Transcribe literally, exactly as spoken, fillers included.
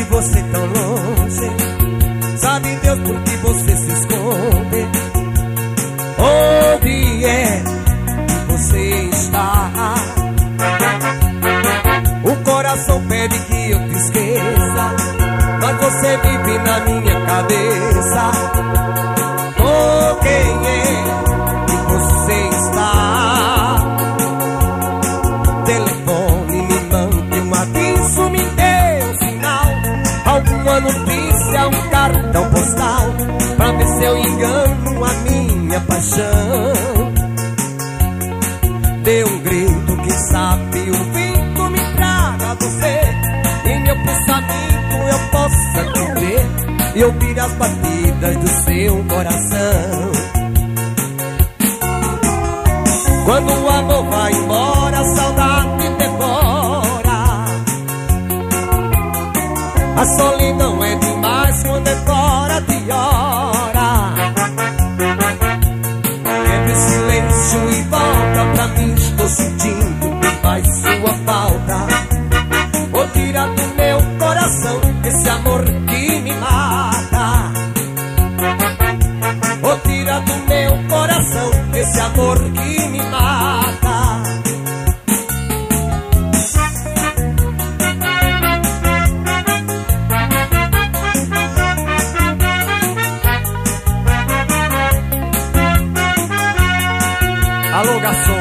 que você tão longe? Sabe Deus por que você se esconde? Onde é que você está? O coração pede que eu te esqueça, mas você vive na minha cabeça. Com quem é que você está? Telefone, me mande um aviso, me dê um sinal, alguma notícia, um cartão postal, pra ver se eu engano a minha paixão. Dê um grito, quem sabe o vento me traga você, em meu pensamento eu possa te ver e ouvir as batidas do seu coração. Quando o amor vai embora, a saudade devora. A solidão é demais quando é fora de hora. Quebra o silêncio e volta pra mim, estou sentindo que faz sua falta. Vou tirar do meu coração esse amor que me mata. Vou tirar do meu coração esse amor que me mata. Alô, garçom,